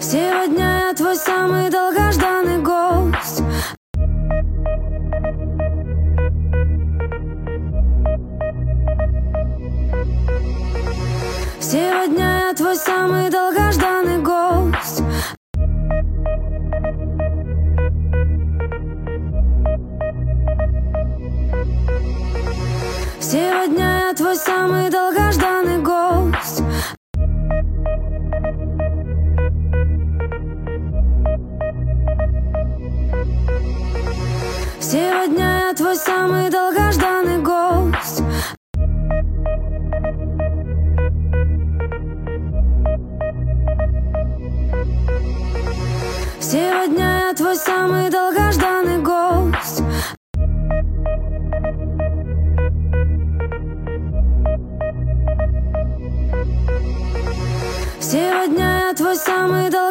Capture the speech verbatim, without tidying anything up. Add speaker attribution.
Speaker 1: Сегодня я твой самый долгожданный гость. Сегодня я твой самый долгожданный гость. Сегодня я твой самый долгожданный гость. Сегодня я твой самый долгожданный гость. Сегодня я твой самый долгожданный гость. Сегодня я твой самый долгожданный гость.